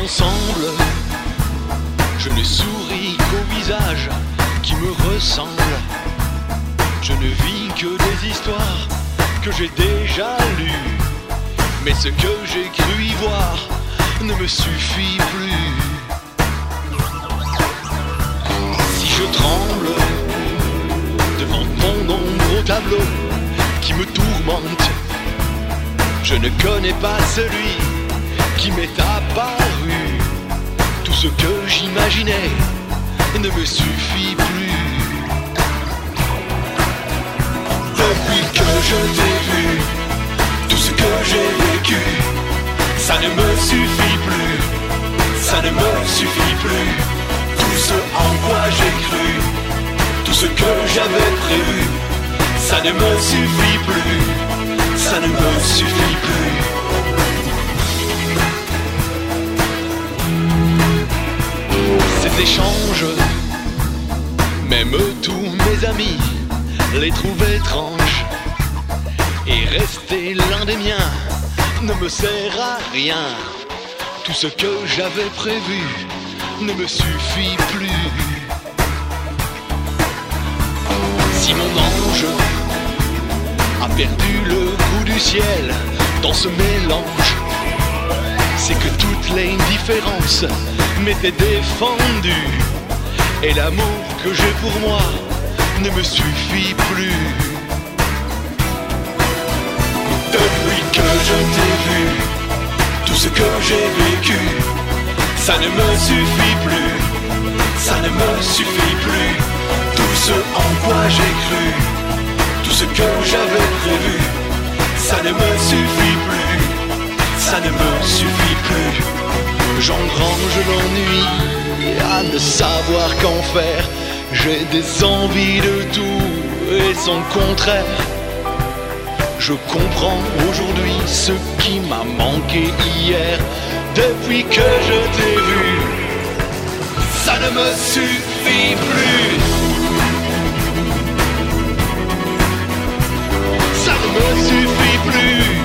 ensemble, je ne souris qu'au visage qui me ressemble. Je ne vis que des histoires que j'ai déjà lues, mais ce que j'ai cru y voir ne me suffit plus. Si je tremble devant ton ombre au tableau qui me tourmente, je ne connais pas celui qui m'est apparu. Tout ce que j'imaginais ne me suffit plus. Depuis que je t'ai vu, tout ce que j'ai vécu, ça ne me suffit plus, ça ne me suffit plus. Tout ce en quoi j'ai cru, tout ce que j'avais prévu, ça ne me suffit plus, ça ne me suffit plus. Ces échanges, même tous mes amis les trouvent étranges, et rester l'un des miens ne me sert à rien. Tout ce que j'avais prévu ne me suffit plus. Si mon ange a perdu le goût du ciel dans ce mélange, c'est que toutes les différences m'étaient défendues, et l'amour que j'ai pour moi ne me suffit plus. Depuis que je t'ai vu, tout ce que j'ai vécu, ça ne me suffit plus, ça ne me suffit plus. Tout ce en quoi j'ai cru, tout ce que j'avais prévu, ça ne me suffit plus, ça ne me suffit plus. J'engrange l'ennui à ne savoir qu'en faire. J'ai des envies de tout et son contraire. Je comprends aujourd'hui ce qui m'a manqué hier. Depuis que je t'ai vu, ça ne me suffit plus, ça ne me suffit plus.